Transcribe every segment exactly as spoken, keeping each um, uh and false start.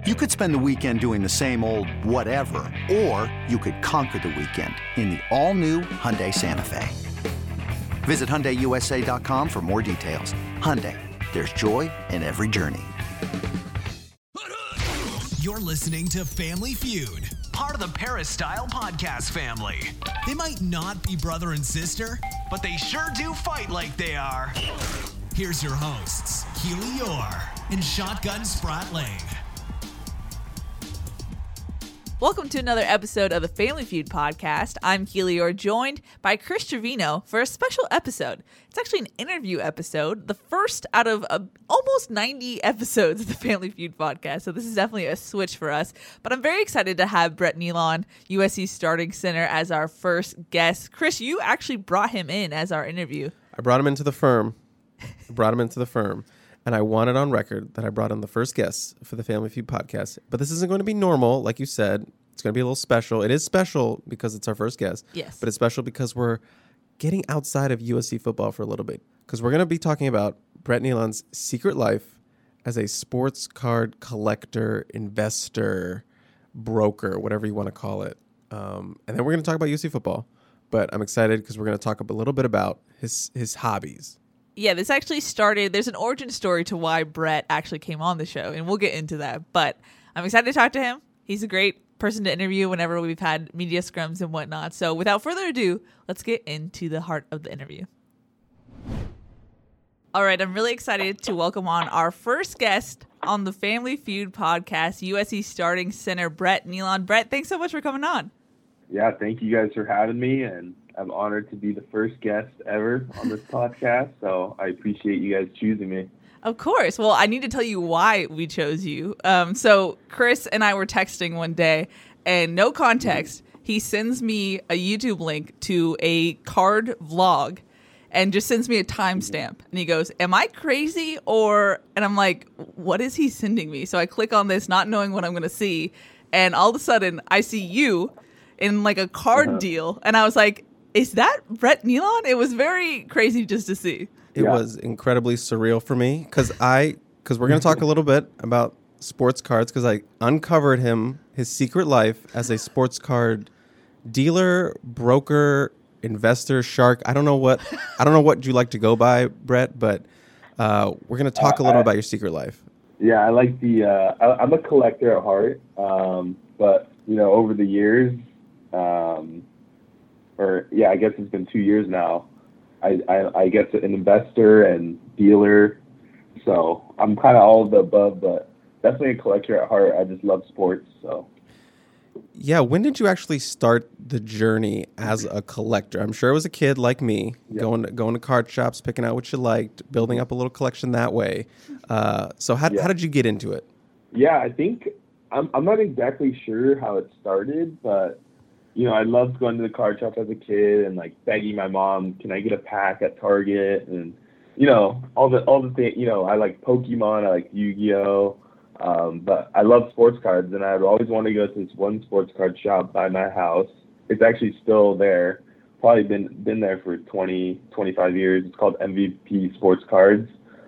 You could spend the weekend doing the same old whatever, or you could conquer the weekend in the all-new Hyundai Santa Fe. Visit Hyundai U S A dot com for more details. Hyundai, there's joy in every journey. You're listening to Family Feud, part of the Paris-style podcast family. They might not be brother and sister, but they sure do fight like they are. Here's your hosts, Keely Orr and Shotgun Spratling. Welcome to another episode of the Family Feud podcast. I'm Keely Orr, joined by Chris Trevino for a special episode. It's actually an interview episode, the first out of uh, almost ninety episodes of the Family Feud podcast. So this is definitely a switch for us. But I'm very excited to have Brett Neilon, U S C starting center, as our first guest. Chris, you actually brought him in as our interview. I brought him into the firm. I brought him into the firm. And I want it on record that I brought in the first guest for the Family Feud podcast. But this isn't going to be normal, like you said. It's going to be a little special. It is special because it's our first guest. Yes. But it's special because we're getting outside of U S C football for a little bit. Because we're going to be talking about Brett Neilon's secret life as a sports card collector, investor, broker, whatever you want to call it. Um, and then we're going to talk about U S C football. But I'm excited because we're going to talk a little bit about his his hobbies. Yeah, this actually started, there's an origin story to why Brett actually came on the show, and we'll get into that. But I'm excited to talk to him. He's a great person to interview whenever we've had media scrums and whatnot. So without further ado, let's get into the heart of the interview. All right, I'm really excited to welcome on our first guest on the Family Feud podcast, U S C starting center Brett Neilon. Brett, thanks so much for coming on. Yeah, thank you guys for having me, and I'm honored to be the first guest ever on this podcast, so I appreciate you guys choosing me. Of course. Well, I need to tell you why we chose you. Um, so Chris and I were texting one day, and no context, he sends me a YouTube link to a card vlog and just sends me a timestamp. And he goes, am I crazy? Or, and I'm like, what is he sending me? So I click on this, not knowing what I'm going to see. And all of a sudden, I see you in like a card uh-huh. deal. And I was like, is that Brett Neilon? It was very crazy just to see. It yeah. was incredibly surreal for me because I because we're going to talk a little bit about sports cards because I uncovered him, his secret life as a sports card dealer, broker, investor, shark. I don't know what I don't know what you like to go by, Brett, but uh, we're going to talk uh, a little I, about your secret life. Yeah, I like the. Uh, I, I'm a collector at heart, um, but you know, over the years. Um, or yeah, I guess it's been two years now. I, I, I guess an investor and dealer. So I'm kind of all of the above, but definitely a collector at heart. I just love sports. So yeah, when did you actually start the journey as a collector? I'm sure it was a kid like me, yeah. going to, going to card shops, picking out what you liked, building up a little collection that way. Uh, so how yeah. how did you get into it? Yeah, I think I'm I'm not exactly sure how it started, but you know, I loved going to the card shop as a kid and like begging my mom, can I get a pack at Target? And, you know, all the, all the things, you know, I like Pokemon, I like Yu-Gi-Oh! Um, but I love sports cards, and I'd always wanted to go to this one sports card shop by my house. It's actually still there. Probably been, been there for twenty, twenty-five years. It's called M V P Sports Cards.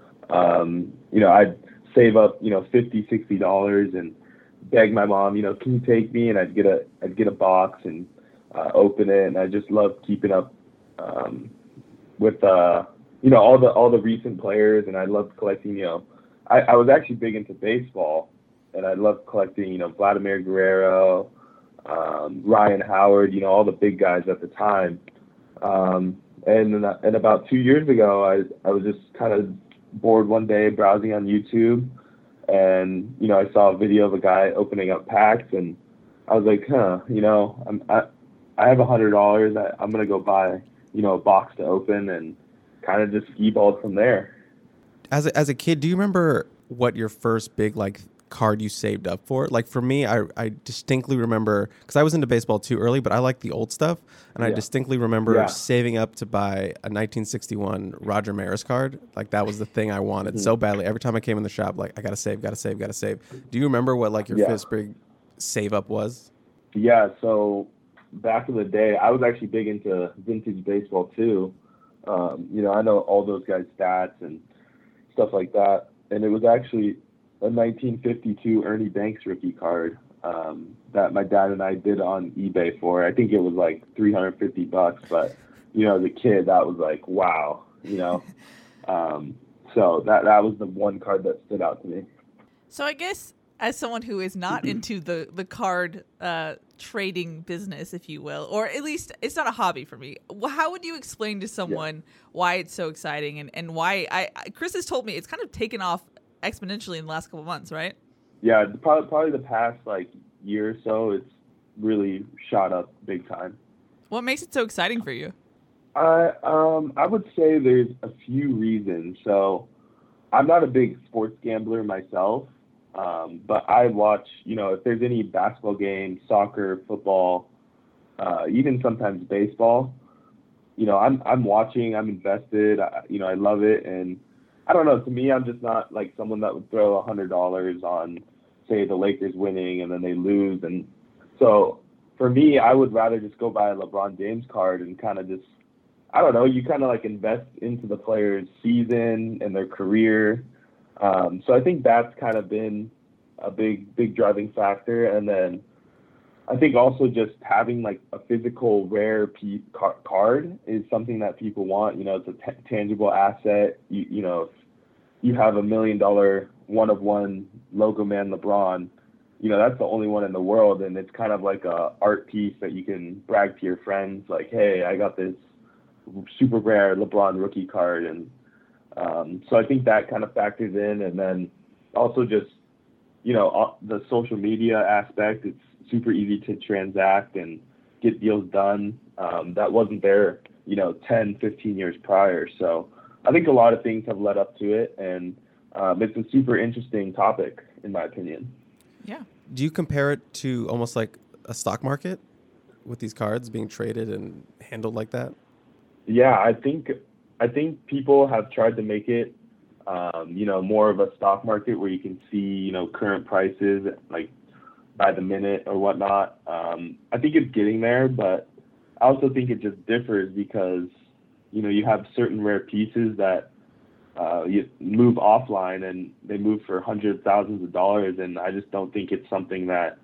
Um, you know, I'd save up, you know, fifty, sixty dollars and beg my mom, you know, can you take me? And I'd get a, I'd get a box and uh, open it. And I just love keeping up um, with, uh, you know, all the, all the recent players. And I loved collecting, you know, I, I was actually big into baseball, and I loved collecting, you know, Vladimir Guerrero, um, Ryan Howard, you know, all the big guys at the time. Um, and, and about two years ago, I, I was just kind of bored one day browsing on YouTube. And, you know, I saw a video of a guy opening up packs, and I was like, huh, you know, I'm, I I have a hundred dollars. I'm going to go buy, you know, a box to open and kind of just skee-balled from there. As a, as a kid, do you remember what your first big, like, card you saved up for? Like, for me, I, I distinctly remember, because I was into baseball too early, but I like the old stuff. And yeah. I distinctly remember yeah. saving up to buy a nineteen sixty-one Roger Maris card. Like, that was the thing I wanted mm-hmm. so badly. Every time I came in the shop, like, I got to save, got to save, got to save. Do you remember what, like, your yeah. first big save up was? Yeah, so back in the day, I was actually big into vintage baseball too. Um, you know, I know all those guys' stats and stuff like that. And it was actually a nineteen fifty-two Ernie Banks rookie card um, that my dad and I bid on eBay for. I think it was like three hundred fifty bucks, but you know, as a kid, that was like, wow, you know. Um, so that that was the one card that stood out to me. So I guess as someone who is not into the the card uh, trading business, if you will, or at least it's not a hobby for me, how would you explain to someone yeah. why it's so exciting and, and why I, I Chris has told me it's kind of taken off exponentially in the last couple of months, right? Yeah, probably, probably the past like year or so, it's really shot up big time. What makes it so exciting for you? I um I would say there's a few reasons. So I'm not a big sports gambler myself, um, but I watch, you know, if there's any basketball game, soccer, football, uh, even sometimes baseball, you know, I'm I'm watching, I'm invested, I, you know, I love it. And I don't know, to me, I'm just not like someone that would throw one hundred dollars on, say, the Lakers winning and then they lose. And so for me, I would rather just go buy a LeBron James card and kind of just, I don't know, you kind of like invest into the player's season and their career. Um, so I think that's kind of been a big, big driving factor. And then I think also just having like a physical rare piece car- card is something that people want. You know, it's a t- tangible asset. You, you know, if you have a million dollar one of one logo man LeBron, you know, that's the only one in the world. And it's kind of like a art piece that you can brag to your friends. Like, hey, I got this super rare LeBron rookie card. And um, so I think that kind of factors in. And then also just, you know, the social media aspect, it's super easy to transact and get deals done. Um, that wasn't there, you know, ten, fifteen years prior. So I think a lot of things have led up to it. And um, it's a super interesting topic, in my opinion. Yeah. Do you compare it to almost like a stock market with these cards being traded and handled like that? Yeah, I think I think people have tried to make it, um, you know, more of a stock market where you can see, you know, current prices like by the minute or whatnot. Um, I think it's getting there, but I also think it just differs because, you know, you have certain rare pieces that uh, you move offline and they move for hundreds of thousands of dollars, and I just don't think it's something that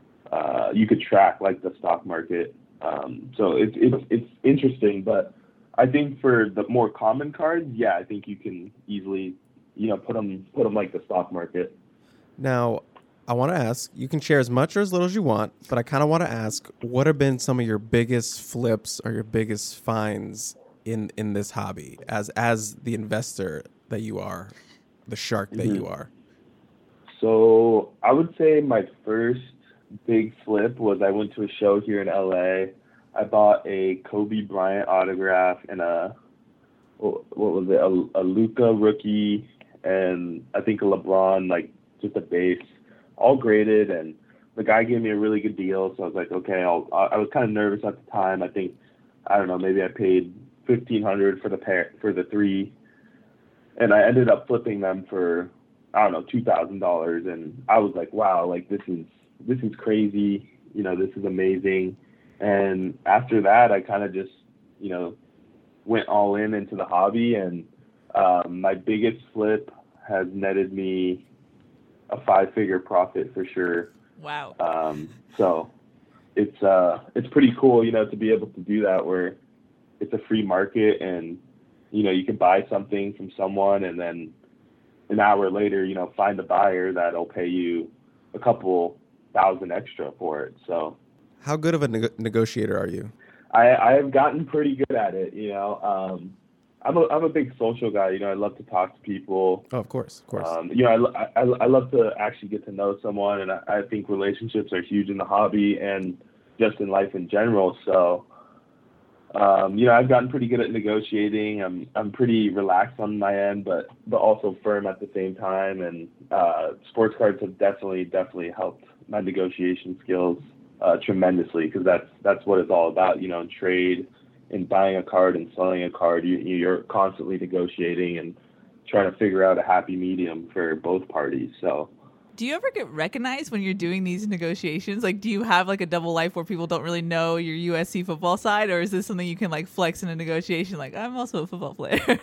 uh, you could track like the stock market. Um, so it's it's it's interesting, but I think for the more common cards, yeah, I think you can easily, you know, put them put them like the stock market. Now, I want to ask, you can share as much or as little as you want, but I kind of want to ask, what have been some of your biggest flips or your biggest finds in, in this hobby as as the investor that you are, the shark that mm-hmm. you are? So I would say my first big flip was I went to a show here in L A. I bought a Kobe Bryant autograph and a, what was it, a, a Luka rookie and I think a LeBron, like just a base, all graded. And the guy gave me a really good deal. So I was like, okay, I'll, I was kind of nervous at the time. I think, I don't know, maybe I paid fifteen hundred dollars for the pair, for the three. And I ended up flipping them for, I don't know, two thousand dollars. And I was like, wow, like this is, this is crazy. You know, this is amazing. And after that, I kind of just, you know, went all in into the hobby. And um, my biggest flip has netted me a five-figure profit for sure. Wow. Um, so it's uh, it's pretty cool, you know, to be able to do that where it's a free market and, you know, you can buy something from someone and then an hour later, you know, find a buyer that'll pay you a couple thousand extra for it. So. How good of a neg- negotiator are you? I, I have gotten pretty good at it. You know, um, I'm a I'm a big social guy. You know, I love to talk to people. Oh, of course, of course. Um, you know, I, I I love to actually get to know someone, and I, I think relationships are huge in the hobby and just in life in general. So, um, you know, I've gotten pretty good at negotiating. I'm I'm pretty relaxed on my end, but but also firm at the same time. And uh, sports cards have definitely definitely helped my negotiation skills. Uh, tremendously, because that's that's what it's all about, you know, in trade, in buying a card and selling a card, you, you're constantly negotiating and trying to figure out a happy medium for both parties. So, do you ever get recognized when you're doing these negotiations? Like, do you have like a double life where people don't really know your U S C football side, or is this something you can like flex in a negotiation? Like, I'm also a football player.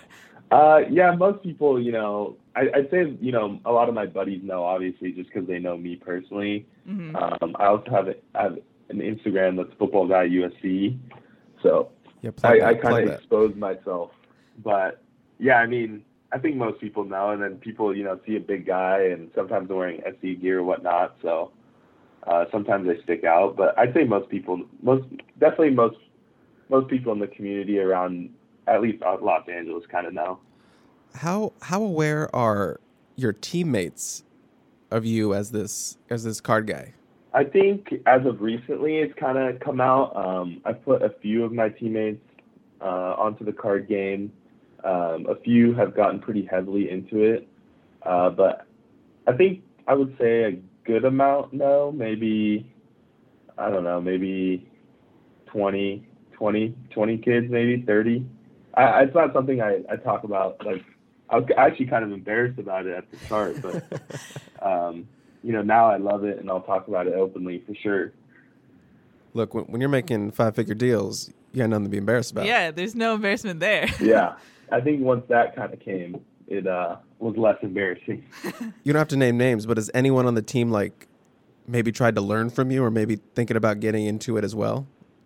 Uh, yeah, most people, you know, I, I'd say, you know, a lot of my buddies know, obviously, just because they know me personally. Mm-hmm. Um, I also have, a, I have an Instagram that's Football Guy U S C, so Yeah, plug I, that, I plug kind of that. expose myself. But yeah, I mean, I think most people know, and then people, you know, see a big guy, and sometimes they're wearing S C gear or whatnot, so uh, sometimes they stick out. But I'd say most people, most definitely most most people in the community around, at least Los Angeles, kind of know. How how aware are your teammates of you as this as this card guy? I think as of recently, it's kind of come out. Um, I put a few of my teammates uh, onto the card game. Um, a few have gotten pretty heavily into it, uh, but I think I would say a good amount know. Maybe, I don't know, maybe twenty, twenty, twenty kids, maybe thirty. I, it's not something I, I talk about. Like, I was actually kind of embarrassed about it at the start, but um, you know, now I love it, and I'll talk about it openly for sure. Look, when, when you're making five-figure deals, you got nothing to be embarrassed about. Yeah, there's no embarrassment there. Yeah, I think once that kind of came, it uh, was less embarrassing. You don't have to name names, but has anyone on the team like maybe tried to learn from you, or maybe thinking about getting into it as well?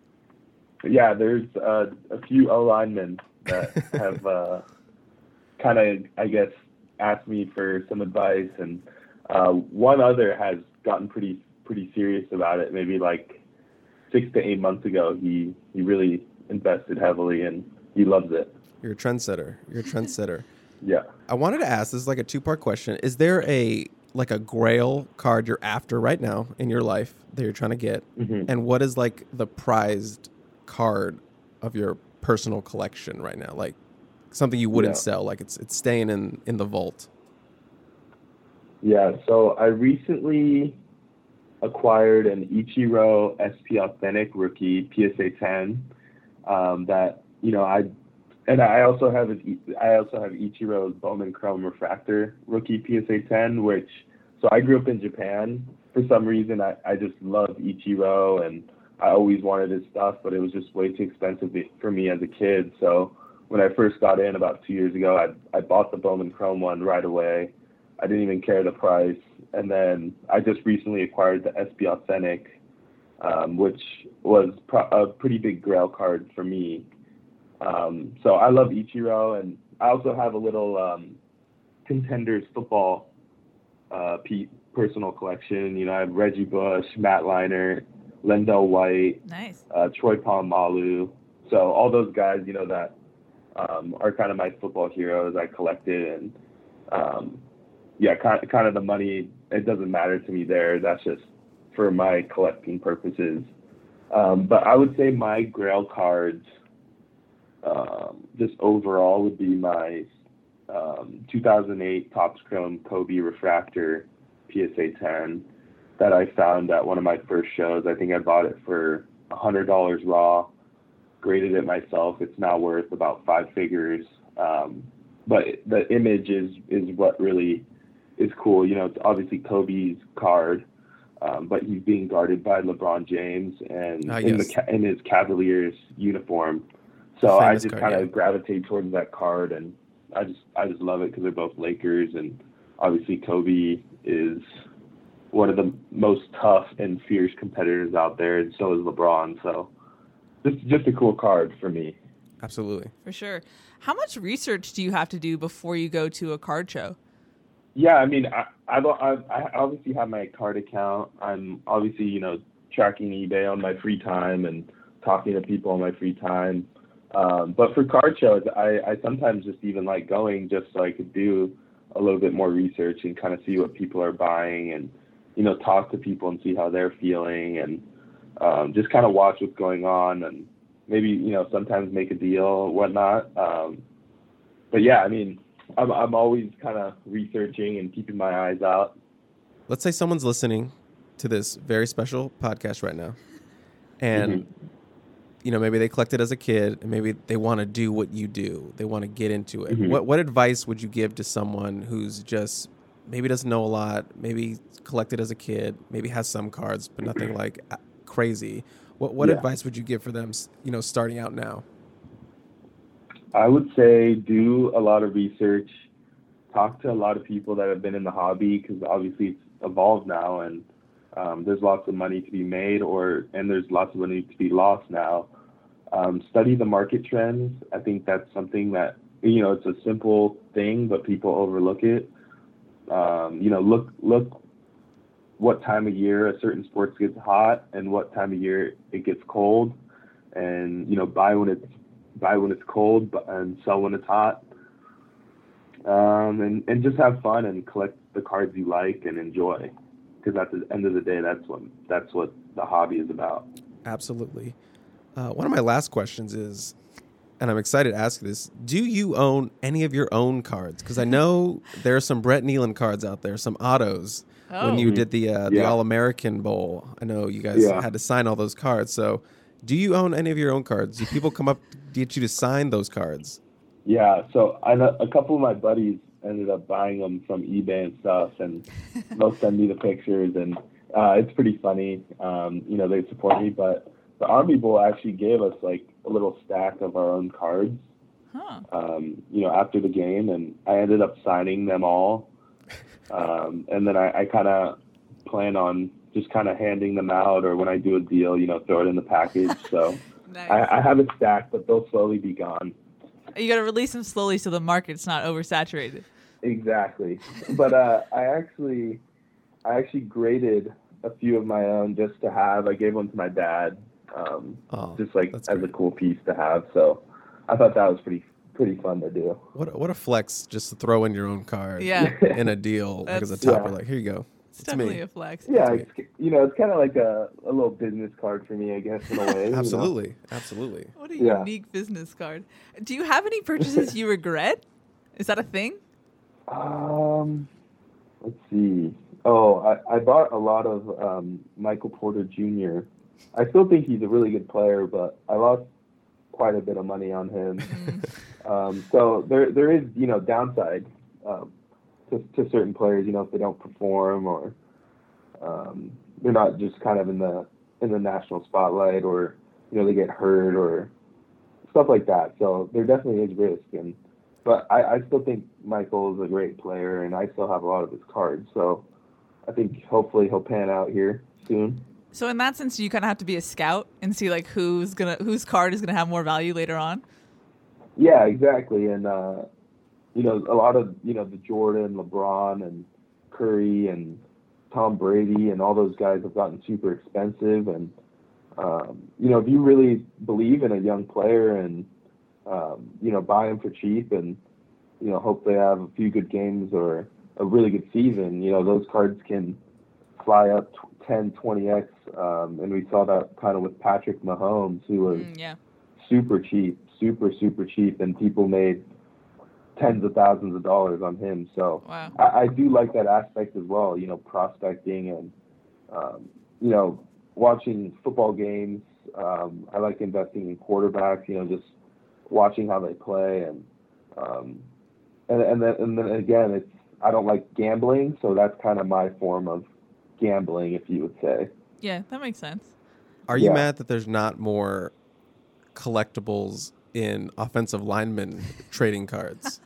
Yeah, there's uh, a few O linemen that have uh, kind of, I guess, asked me for some advice, and uh, one other has gotten pretty pretty serious about it. Maybe like six to eight months ago, he he really invested heavily, and he loves it. You're a trendsetter. You're a trendsetter. Yeah. I wanted to ask, this is like a two-part question. Is there a like a grail card you're after right now in your life that you're trying to get? Mm-hmm. And what is like the prized card of your personal collection right now? Like something you wouldn't Yeah. sell, like it's it's staying in, in the vault. Yeah, so I recently acquired an Ichiro S P Authentic rookie P S A ten. Um, that you know I, and I also have an, I also have Ichiro's Bowman Chrome Refractor rookie P S A ten, which so I grew up in Japan. For some reason, I, I just love Ichiro, and I always wanted his stuff, but it was just way too expensive for me as a kid. So when I first got in about two years ago, I I bought the Bowman Chrome one right away. I didn't even care the price. And then I just recently acquired the S P Authentic, um, which was pro- a pretty big grail card for me. Um, so I love Ichiro, and I also have a little um, Contenders football uh, P- personal collection. You know, I have Reggie Bush, Matt Leinart, Lendell White, Nice. uh, Troy Polamalu. So all those guys, you know, that um, are kind of my football heroes I collected. And um, yeah, kind of, kind of the money, it doesn't matter to me there. That's just for my collecting purposes. Um, but I would say my grail cards, um, just overall, would be my um, two thousand eight Topps Chrome Kobe Refractor P S A ten that I found at one of my first shows. I think I bought it for one hundred dollars raw, graded it myself. It's now worth about five figures. Um, but the image is, is what really is cool. You know, it's obviously Kobe's card, um, but he's being guarded by LeBron James and Ah, in yes. the in his Cavaliers uniform. So Famous I just card, kind of yeah. gravitate towards that card, and I just I just love it because they're both Lakers, and obviously Kobe is one of the most tough and fierce competitors out there, and so is LeBron. So just just a cool card for me. Absolutely. For sure. How much research do you have to do before you go to a card show? Yeah, I mean, I, I, I obviously have my card account. I'm obviously, you know, tracking eBay on my free time and talking to people on my free time. Um, but for card shows, I, I sometimes just even like going just so I could do a little bit more research and kind of see what people are buying and, you know, talk to people and see how they're feeling and um, just kind of watch what's going on and maybe, you know, sometimes make a deal or whatnot. Um, but yeah, I mean, I'm I'm always kind of researching and keeping my eyes out. Let's say someone's listening to this very special podcast right now, and Mm-hmm. you know, maybe they collected as a kid, and maybe they want to do what you do. They want to get into it. Mm-hmm. What what advice would you give to someone who's just maybe doesn't know a lot, maybe collected as a kid, maybe has some cards, but nothing like uh, crazy? What what Yeah. advice would you give for them, you know, starting out now? I would say do a lot of research, talk to a lot of people that have been in the hobby, because obviously it's evolved now, and um, there's lots of money to be made, or and there's lots of money to be lost now. Um, study the market trends. I think that's something that, you know, it's a simple thing, but people overlook it. Um, you know, look look what time of year a certain sport gets hot and what time of year it gets cold, and you know, buy when it's buy when it's cold and sell when it's hot. Um, and and just have fun and collect the cards you like and enjoy, because at the end of the day, that's what that's what the hobby is about. Absolutely. Uh, one of my last questions is, and I'm excited to ask this, do you own any of your own cards? Because I know there are some Brett Nealon cards out there, some autos. Oh. When you did the uh, the Yeah. All-American Bowl, I know you guys Yeah. had to sign all those cards. So do you own any of your own cards? Do people come up to get you to sign those cards? Yeah, so I know a couple of my buddies ended up buying them from eBay and stuff, and they'll send me the pictures, and uh, it's pretty funny. Um, you know, they support me, but the Army Bowl actually gave us like a little stack of our own cards, Huh. um, you know, after the game, and I ended up signing them all. Um, and then I, I kind of plan on just kind of handing them out, or when I do a deal, you know, throw it in the package. So Nice. I, I have a stack, but they'll slowly be gone. You got to release them slowly so the market's not oversaturated. Exactly. But uh, I actually, I actually graded a few of my own just to have. I gave one to my dad, um, Oh, just like that's as great. a cool piece to have. So I thought that was pretty pretty fun to do. What a- what a flex just to throw in your own card Yeah. in a deal like as a That's- topper. Yeah. Like, here you go. It's It's definitely me. a flex. Yeah, it's, you know, it's kind of like a, a little business card for me, I guess, in a way. you know? Absolutely. Absolutely. What a Yeah. unique business card. Do you have any purchases you regret? Is that a thing? Um, let's see. Oh, I, I bought a lot of um, Michael Porter Junior I still think he's a really good player, but I lost quite a bit of money on him. um, so there there is, you know, downside um, to, to certain players, you know, if they don't perform, or um, they're not just kind of in the in the national spotlight, or, you know, they get hurt or stuff like that. So there definitely is risk. And But I, I still think Michael is a great player, and I still have a lot of his cards. So I think hopefully he'll pan out here soon. So in that sense, you kind of have to be a scout and see like who's gonna whose card is gonna have more value later on. Yeah, exactly. And, uh, you know, a lot of, you know, the Jordan, LeBron, and Curry, and Tom Brady, and all those guys have gotten super expensive. And, um, you know, if you really believe in a young player and, um, you know, buy them for cheap and, you know, hope they have a few good games or a really good season, you know, those cards can fly up ten, twenty x. Um, and we saw that kind of with Patrick Mahomes, who was Mm, yeah. super cheap, super, super cheap, and people made tens of thousands of dollars on him. So Wow. I, I do like that aspect as well, you know, prospecting and, um, you know, watching football games. Um, I like investing in quarterbacks, you know, just watching how they play. And, um, and, and then, and then again, it's, I don't like gambling. So that's kind of my form of gambling, if you would say. Yeah, that makes sense. Are you Yeah. mad that there's not more collectibles in offensive lineman trading cards?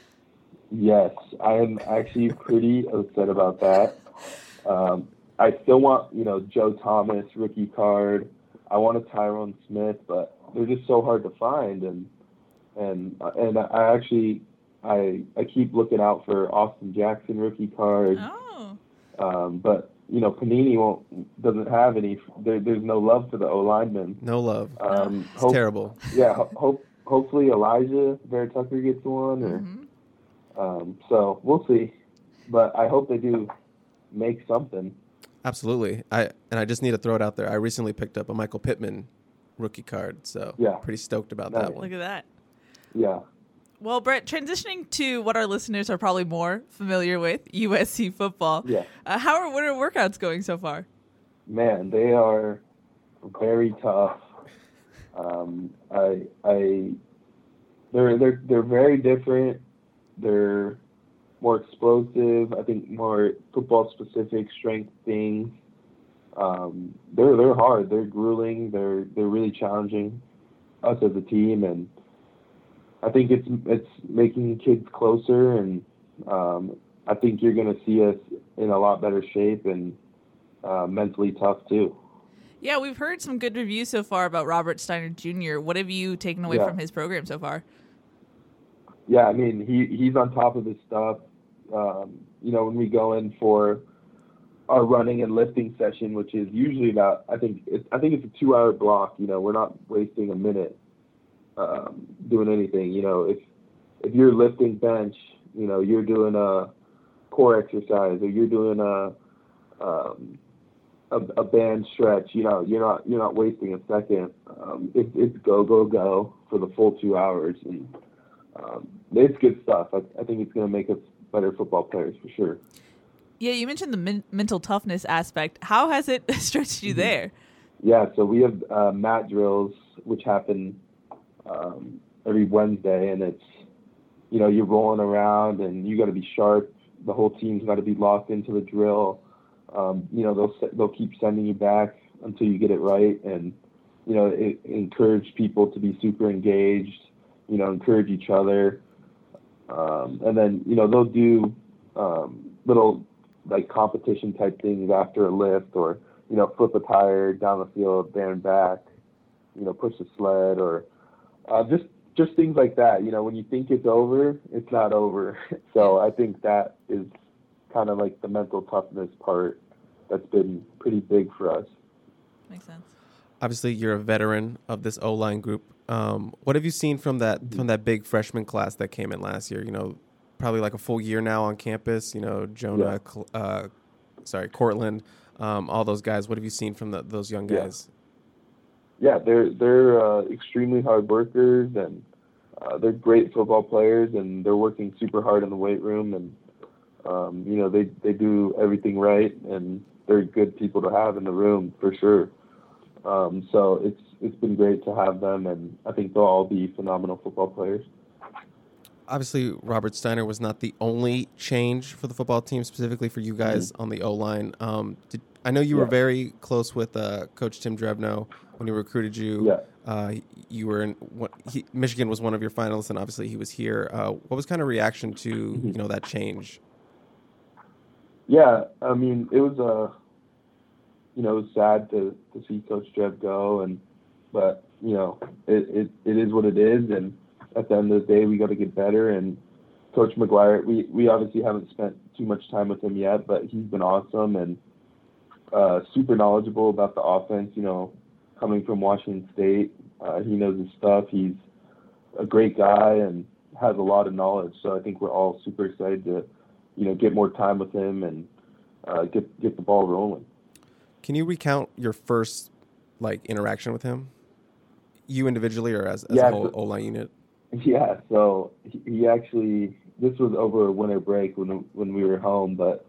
Yes, I am actually pretty upset about that. Um, I still want, you know, Joe Thomas rookie card. I want a Tyrone Smith, but they're just so hard to find. And and and I actually I I keep looking out for Austin Jackson rookie cards. Oh. Um, but you know, Panini won't doesn't have any. There, there's no love for the O linemen. No love. Um, It's hope- terrible. Yeah, ho- hope hopefully Elijah Vera Tucker gets one, or Mhm. um, so we'll see. But I hope they do make something. Absolutely. I and I just need to throw it out there. I recently picked up a Michael Pittman rookie card, so Yeah. pretty stoked about Nice. that one. Look at that. Yeah. Well, Brett, transitioning to what our listeners are probably more familiar with, U S C football. Yeah. Uh, how are winter workouts going so far? Man, they are very tough. Um, I, I, they're they're they're very different. They're more explosive. I think more football specific strength things. Um, they're they're hard. They're grueling. They're they're really challenging us as a team, and I think it's it's making kids closer, and um, I think you're going to see us in a lot better shape and uh, mentally tough too. Yeah, we've heard some good reviews so far about Robert Steiner Junior What have you taken away Yeah. from his program so far? Yeah, I mean, he, he's on top of his stuff. Um, you know, when we go in for our running and lifting session, which is usually about, I think it's, I think it's a two-hour block. You know, we're not wasting a minute um, doing anything. You know, if if you're lifting bench, you know, you're doing a core exercise or you're doing a um, a, a band stretch. You know, you're not you're not wasting a second. Um, it's it's go go go for the full two hours, and um, it's good stuff. I, I think it's going to make us better football players for sure. Yeah, you mentioned the men- mental toughness aspect. How has it stretched you there? Yeah, so we have uh, mat drills, which happen um, every Wednesday, and it's, you know, you're rolling around and you got to be sharp. The whole team's got to be locked into the drill. Um, you know, they'll they'll keep sending you back until you get it right, and you know, it, encourage people to be super engaged. You know, encourage each other, um, and then you know they'll do um, little like competition type things after a lift, or you know, flip a tire down the field, there and back, you know, push a sled, or uh, just just things like that. You know, when you think it's over, it's not over. So I think that is kind of like the mental toughness part that's been pretty big for us. Makes sense. Obviously, you're a veteran of this O-line group. Um, what have you seen from that from that big freshman class that came in last year? You know, probably like a full year now on campus. You know, Jonah, yeah. uh, sorry, Cortland, um, all those guys. What have you seen from the, those young guys? Yeah, yeah they're they're uh, extremely hard workers, and uh, they're great football players, and they're working super hard in the weight room, and um, you know they they do everything right, and they're good people to have in the room for sure. Um, so it's it's been great to have them, and I think they'll all be phenomenal football players. Obviously, Robert Steiner was not the only change for the football team, specifically for you guys mm-hmm. on the O-line. Um, did, I know you yeah. were very close with uh, Coach Tim Drevno when he recruited you. Yeah. Uh, you were in what, he, Michigan was one of your finalists, and obviously he was here. Uh, what was kind of reaction to mm-hmm. you know that change? Yeah, I mean it was a. Uh, You know, it was sad to, to see Coach Drev go, and but you know, it, it, it is what it is, and at the end of the day, we got to get better. And Coach McGuire, we, we obviously haven't spent too much time with him yet, but he's been awesome and uh, super knowledgeable about the offense. You know, coming from Washington State, uh, he knows his stuff. He's a great guy and has a lot of knowledge. So I think we're all super excited to, you know, get more time with him and uh, get get the ball rolling. Can you recount your first like interaction with him, you individually or as, as yeah, a whole so, O-line unit? Yeah, so he, he actually, this was over a winter break when when we were home, but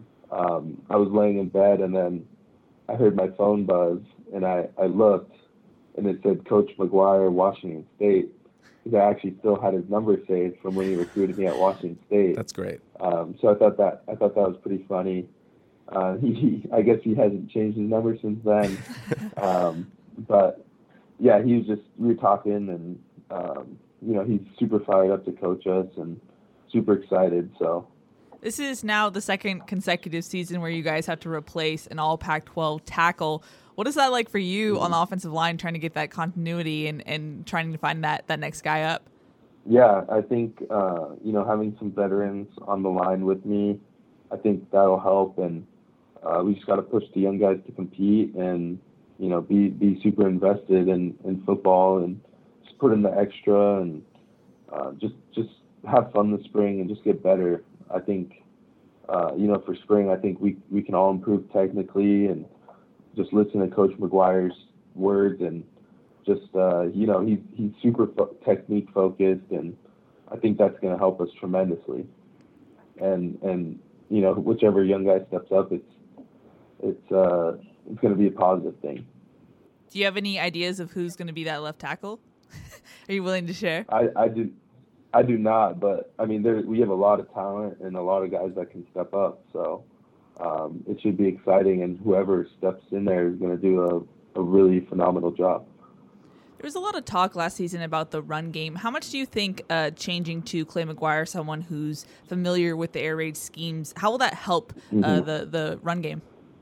um, I was laying in bed and then I heard my phone buzz and I, I looked and it said Coach McGuire, Washington State, because I actually still had his number saved from when he recruited me at Washington State. That's great. Um, so I thought that I thought that was pretty funny. Uh, he, he, I guess he hasn't changed his number since then. um, but, yeah, he was just, we were talking, and, um, you know, he's super fired up to coach us and super excited. So this is now the second consecutive season where you guys have to replace an all Pac twelve tackle. What is that like for you mm-hmm. on the offensive line, trying to get that continuity and, and trying to find that, that next guy up? Yeah, I think, uh, you know, having some veterans on the line with me, I think that'll help. And, Uh, we just got to push the young guys to compete and, you know, be, be super invested in, in football and just put in the extra and uh, just just have fun this spring and just get better. I think, uh, you know, for spring, I think we, we can all improve technically and just listen to Coach McGuire's words and just, uh, you know, he's, he's super fo- technique focused, and I think that's going to help us tremendously. And, and, you know, whichever young guy steps up, it's, it's uh it's going to be a positive thing. Do you have any ideas of who's going to be that left tackle? Are you willing to share? I, I do I do not, but I mean there we have a lot of talent and a lot of guys that can step up, so um, it should be exciting, and whoever steps in there is going to do a, a really phenomenal job. There was a lot of talk last season about the run game. How much do you think uh, changing to Clay McGuire, someone who's familiar with the air raid schemes, how will that help uh, mm-hmm. the, the run game?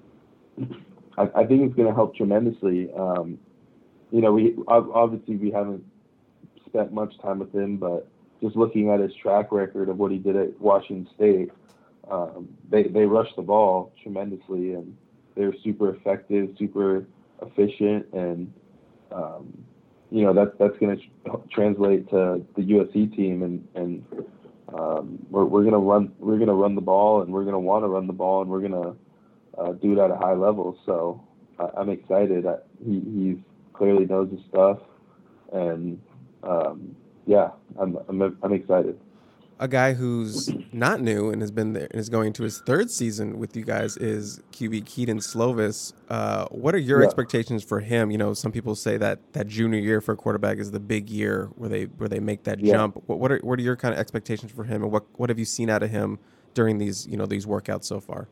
I, I think it's going to help tremendously. Um, you know, we obviously we haven't spent much time with him, but just looking at his track record of what he did at Washington State, um, they, they rushed the ball tremendously, and they're super effective, super efficient, and um, you know, that's that's going to tr- translate to the U S C team, and and um, we're we're going to run we're going to run the ball, and we're going to want to run the ball, and we're going to uh, do it at a high level. So I, I'm excited. I, he he clearly knows his stuff, and um, yeah, I'm I'm I'm excited. A guy who's not new and has been there and is going to his third season with you guys is Q B Kedon Slovis. Uh, what are your yeah. expectations for him? You know, some people say that that junior year for a quarterback is the big year where they where they make that yeah. jump. What what are what are your kind of expectations for him, and what what have you seen out of him during these you know these workouts so far?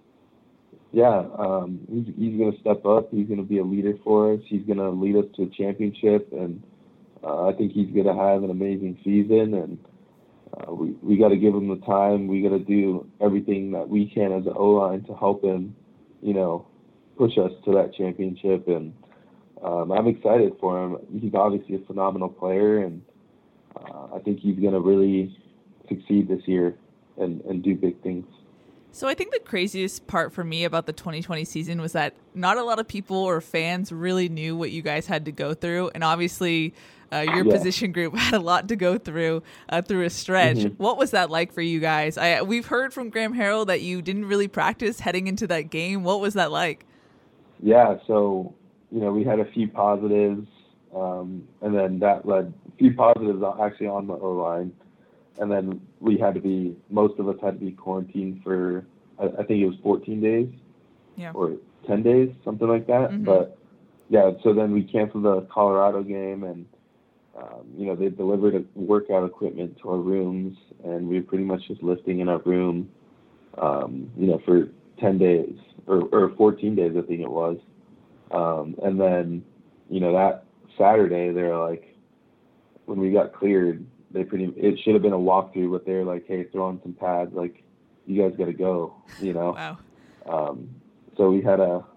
Yeah, um, he's he's going to step up. He's going to be a leader for us. He's going to lead us to a championship, and uh, I think he's going to have an amazing season. And Uh, we we got to give him the time. We got to do everything that we can as an O-line to help him, you know, push us to that championship. And um, I'm excited for him. He's obviously a phenomenal player, and uh, I think he's going to really succeed this year and, and do big things. So I think the craziest part for me about the twenty twenty season was that not a lot of people or fans really knew what you guys had to go through. And obviously uh, your yeah. position group had a lot to go through uh, through a stretch. Mm-hmm. What was that like for you guys? I, we've heard from Graham Harrell that you didn't really practice heading into that game. What was that like? Yeah, so, you know, we had a few positives, um, and then that led a few positives actually on the O-line. And then we had to be, most of us had to be quarantined for, I, I think it was fourteen days yeah. or ten days, something like that. Mm-hmm. But, yeah, so then we canceled the Colorado game, and, um, you know, they delivered a workout equipment to our rooms, and we were pretty much just lifting in our room, um, you know, for ten days, or, or fourteen days, I think it was. Um, and then, you know, that Saturday, they were like, when we got cleared, They pretty. It should have been a walkthrough, but they're like, "Hey, throw on some pads. Like, you guys got to go." You know. Wow. Um, so we had a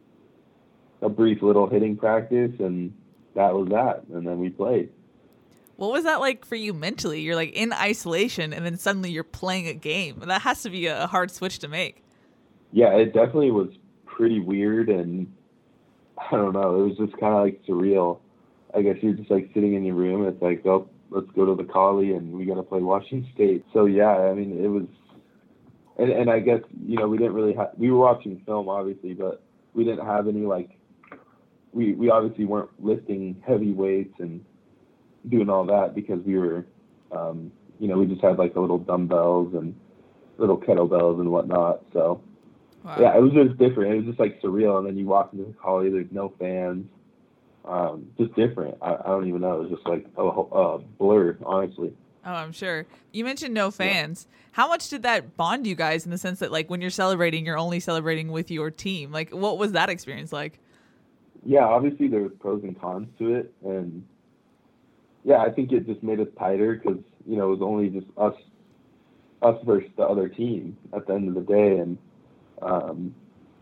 a brief little hitting practice, and that was that. And then we played. What was that like for you mentally? You're like in isolation, and then suddenly you're playing a game. That has to be a hard switch to make. Yeah, it definitely was pretty weird, and I don't know. It was just kind of like surreal. I guess you're just like sitting in your room. It's like, oh, let's go to the Collie, and we got to play Washington State. So, yeah, I mean, it was – and and I guess, you know, we didn't really have – we were watching film, obviously, but we didn't have any, like – we we obviously weren't lifting heavy weights and doing all that because we were um, – you know, we just had, like, the little dumbbells and little kettlebells and whatnot. So, wow. yeah, it was just different. It was just, like, surreal. And then you walk into the Collie, there's no fans. Um, just different. I, I don't even know. It was just like a, a blur, honestly. Oh, I'm sure. You mentioned no fans. Yeah. How much did that bond you guys in the sense that, like, when you're celebrating, you're only celebrating with your team? Like, what was that experience like? Yeah, obviously there was pros and cons to it. And, yeah, I think it just made us tighter because, you know, it was only just us us versus the other team at the end of the day. And um,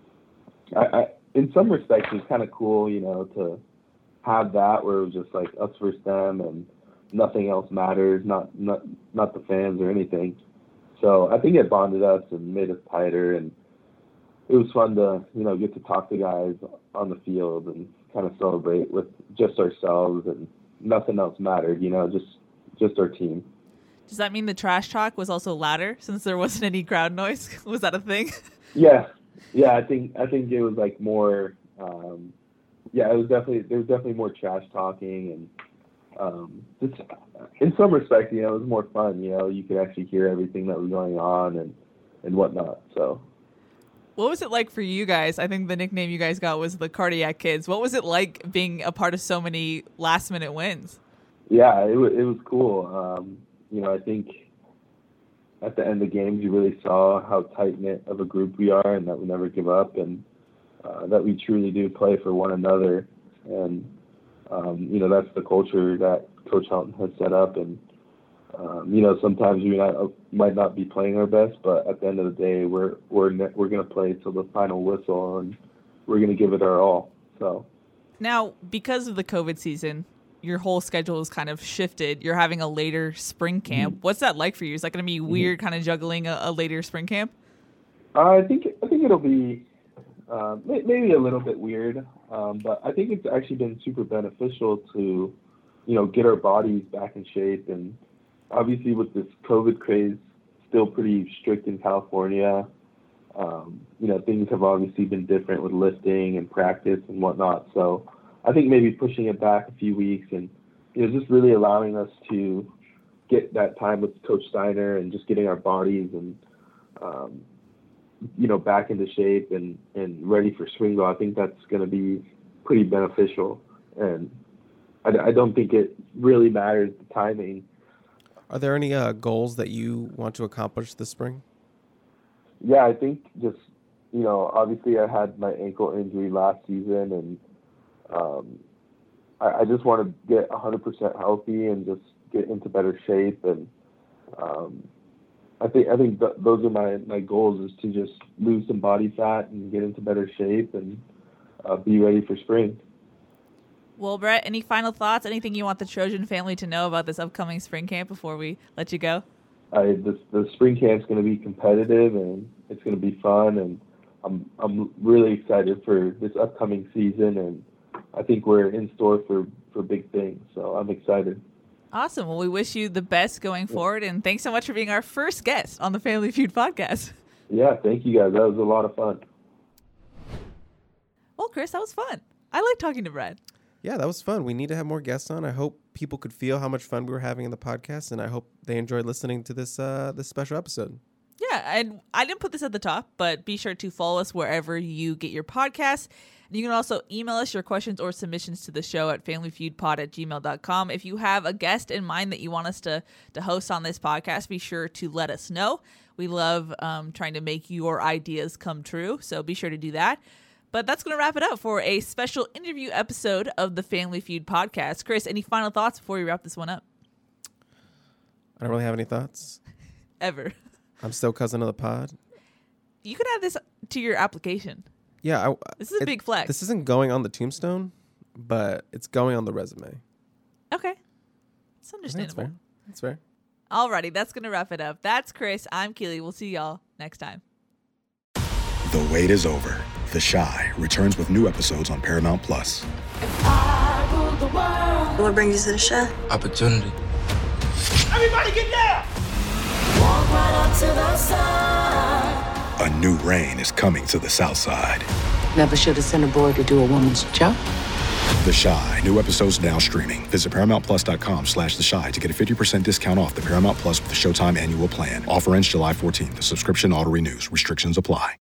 I, I, in some respects, it's kind of cool, you know, to have that where it was just like us versus them and nothing else matters, not not not the fans or anything. So I think it bonded us and made us tighter, and it was fun to, you know, get to talk to guys on the field and kind of celebrate with just ourselves, and nothing else mattered, you know, just just our team. Does that mean the trash talk was also louder since there wasn't any crowd noise? Was that a thing? Yeah. Yeah, I think I think it was like more um yeah, it was definitely there was definitely more trash talking, and um, just in some respect, you know, it was more fun. You know, you could actually hear everything that was going on and and whatnot. So, what was it like for you guys? I think the nickname you guys got was the Cardiac Kids. What was it like being a part of so many last minute wins? Yeah, it was it was cool. Um, you know, I think at the end of the games, you really saw how tight knit of a group we are, and that we never give up, and Uh, that we truly do play for one another. And Um, you know, that's the culture that Coach Helton has set up. And, um, you know, sometimes we not, uh, might not be playing our best, but at the end of the day, we're we're ne- we're going to play till the final whistle, and we're going to give it our all. So now, because of the COVID season, your whole schedule is kind of shifted. You're having a later spring camp. Mm-hmm. What's that like for you? Is that going to be weird, mm-hmm. kind of juggling a, a later spring camp? Uh, I think I think it'll be uh, maybe a little bit weird, um, but I think it's actually been super beneficial to, you know, get our bodies back in shape. And obviously with this COVID craze still pretty strict in California, um, you know, things have obviously been different with lifting and practice and whatnot. So I think maybe pushing it back a few weeks and, you know, just really allowing us to get that time with Coach Steiner and just getting our bodies and, um, you know, back into shape and, and ready for spring ball. I think that's going to be pretty beneficial. And I, I don't think it really matters the timing. Are there any uh, goals that you want to accomplish this spring? Yeah, I think just, you know, obviously I had my ankle injury last season, and um, I, I just want to get one hundred percent healthy and just get into better shape. And um, I think I think th- those are my, my goals, is to just lose some body fat and get into better shape and uh, be ready for spring. Well, Brett, any final thoughts? Anything you want the Trojan family to know about this upcoming spring camp before we let you go? I, this, the spring camp's going to be competitive, and it's going to be fun, and I'm I'm really excited for this upcoming season, and I think we're in store for, for big things, so I'm excited. Awesome. Well, we wish you the best going forward, and thanks so much for being our first guest on the Family Feud podcast. Yeah, thank you guys. That was a lot of fun. Well, Chris, that was fun. I like talking to Brett. Yeah, that was fun. We need to have more guests on. I hope people could feel how much fun we were having in the podcast, and I hope they enjoyed listening to this uh, this special episode. Yeah, and I didn't put this at the top, but be sure to follow us wherever you get your podcasts. You can also email us your questions or submissions to the show at familyfeudpod at gmail dot com. If you have a guest in mind that you want us to, to host on this podcast, be sure to let us know. We love um, trying to make your ideas come true, so be sure to do that. But that's going to wrap it up for a special interview episode of the Family Feud podcast. Chris, any final thoughts before we wrap this one up? I don't really have any thoughts. Ever. I'm still cousin of the pod. You could add this to your application. Yeah. I, this is a it, big flex. This isn't going on the tombstone, but it's going on the resume. Okay. It's understandable. That's fair. That's fair. Alrighty, that's going to wrap it up. That's Chris. I'm Keely. We'll see y'all next time. The wait is over. The Chi returns with new episodes on Paramount Plus. What brings you to the Chi? Opportunity. Everybody get down! Walk right up to the side. A new reign is coming to the South Side. Never should have sent a boy to do a woman's job. The Chi. New episodes now streaming. Visit ParamountPlus.com slash The Chi to get a fifty percent discount off the Paramount Plus with the Showtime annual plan. Offer ends July fourteenth. The subscription auto-renews. Restrictions apply.